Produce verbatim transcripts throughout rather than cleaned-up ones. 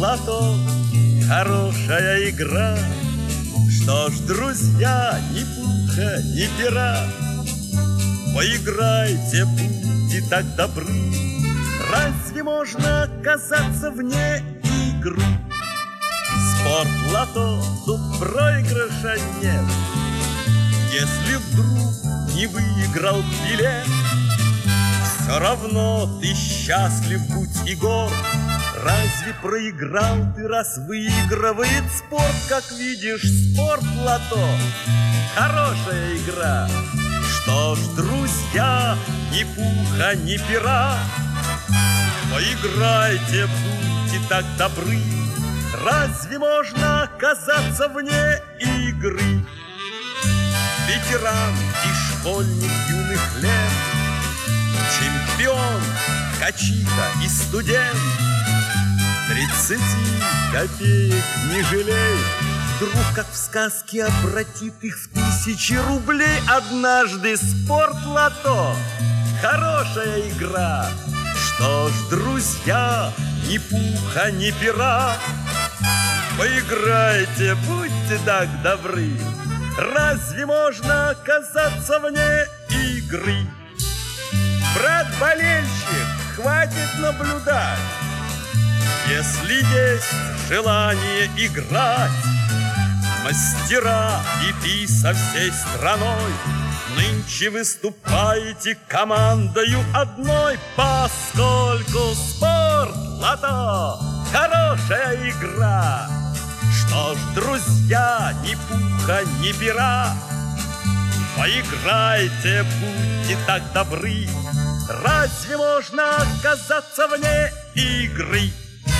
лото — хорошая игра. Что ж, друзья, ни пуха, ни пера, поиграйте, будьте так добры. Разве можно оказаться вне игры? Спорт-лото, тут проигрыша нет. Если вдруг не выиграл билет, все равно ты счастлив, будь и горд. Разве проиграл ты, раз выигрывает спорт? Как видишь, спорт-лото — хорошая игра. Что ж, друзья, ни пуха, ни пера, поиграйте, будьте так добры. Разве можно оказаться вне игры? Ветеран и школьник юных лет, чемпион, качита и студент, тридцати копеек не жалей. Вдруг, как в сказке, обратит их в тысячи рублей. Однажды спорт-лото — хорошая игра. Что ж, друзья, ни пуха, ни пера, поиграйте, будьте так добры. Разве можно оказаться вне игры? Брат-болельщик, хватит наблюдать. Если есть желание играть, мастера и ты со всей страной нынче выступаете командою одной, поскольку спорт-лото — хорошая игра. Что ж, друзья, ни пуха, ни пера, поиграйте, будьте так добры. Разве можно оказаться вне игры?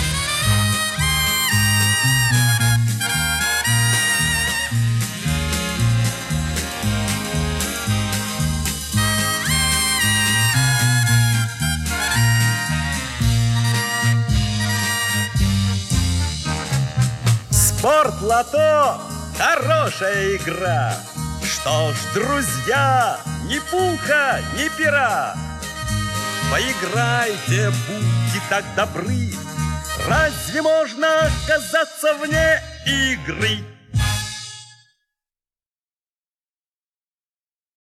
Спорт-лото — хорошая игра. Что ж, друзья, ни пуха, ни пера, поиграйте, будьте так добры. Разве можно оказаться вне игры?